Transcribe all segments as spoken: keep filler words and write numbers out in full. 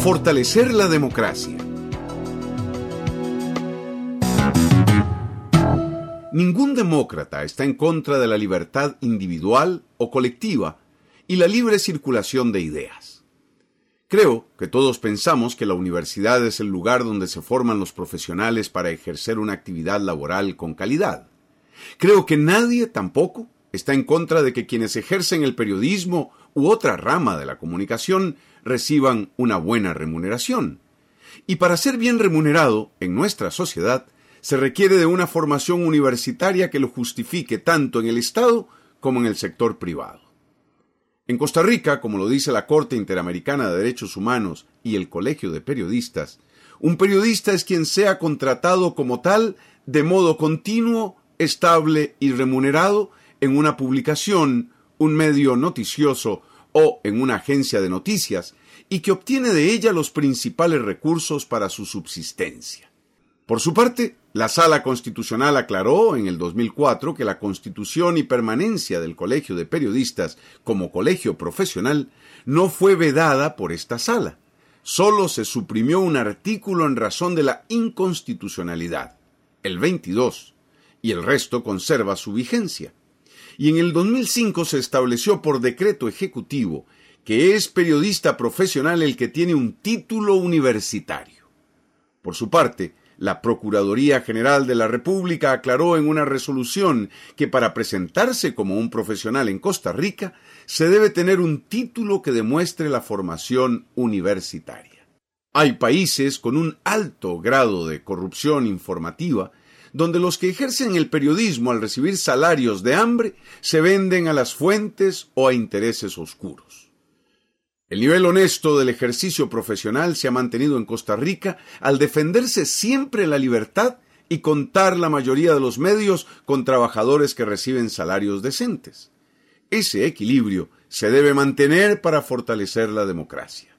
Fortalecer la democracia. Ningún demócrata está en contra de la libertad individual o colectiva y la libre circulación de ideas. Creo que todos pensamos que la universidad es el lugar donde se forman los profesionales para ejercer una actividad laboral con calidad. Creo que nadie tampoco está en contra de que quienes ejercen el periodismo u otra rama de la comunicación reciban una buena remuneración. Y para ser bien remunerado en nuestra sociedad, se requiere de una formación universitaria que lo justifique tanto en el Estado como en el sector privado. En Costa Rica, como lo dice la Corte Interamericana de Derechos Humanos y el Colegio de Periodistas, un periodista es quien sea contratado como tal de modo continuo, estable y remunerado en una publicación, un medio noticioso o en una agencia de noticias y que obtiene de ella los principales recursos para su subsistencia. Por su parte, la Sala Constitucional aclaró en el dos mil cuatro que la constitución y permanencia del Colegio de Periodistas como colegio profesional no fue vedada por esta sala. Solo se suprimió un artículo en razón de la inconstitucionalidad, el veintidós, y el resto conserva su vigencia. Y en el dos mil cinco se estableció por decreto ejecutivo que es periodista profesional el que tiene un título universitario. Por su parte, la Procuraduría General de la República aclaró en una resolución que para presentarse como un profesional en Costa Rica se debe tener un título que demuestre la formación universitaria. Hay países con un alto grado de corrupción informativa donde los que ejercen el periodismo al recibir salarios de hambre se venden a las fuentes o a intereses oscuros. El nivel honesto del ejercicio profesional se ha mantenido en Costa Rica al defenderse siempre la libertad y contar la mayoría de los medios con trabajadores que reciben salarios decentes. Ese equilibrio se debe mantener para fortalecer la democracia.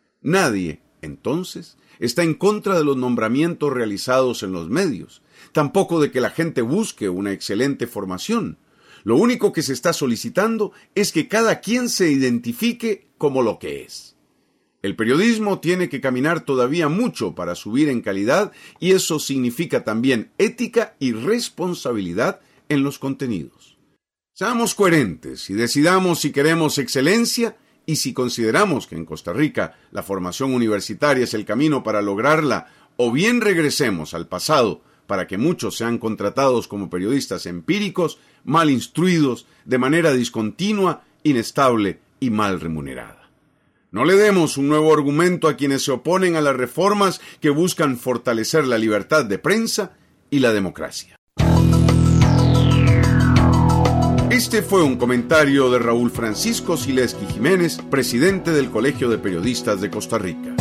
Nadie, entonces, está en contra de los nombramientos realizados en los medios, tampoco de que la gente busque una excelente formación. Lo único que se está solicitando es que cada quien se identifique como lo que es. El periodismo tiene que caminar todavía mucho para subir en calidad y eso significa también ética y responsabilidad en los contenidos. Seamos coherentes y decidamos si queremos excelencia y si consideramos que en Costa Rica la formación universitaria es el camino para lograrla, o bien regresemos al pasado para que muchos sean contratados como periodistas empíricos, mal instruidos, de manera discontinua, inestable y mal remunerada. No le demos un nuevo argumento a quienes se oponen a las reformas que buscan fortalecer la libertad de prensa y la democracia. Este fue un comentario de Raúl Francisco Sileski Jiménez, presidente del Colegio de Periodistas de Costa Rica.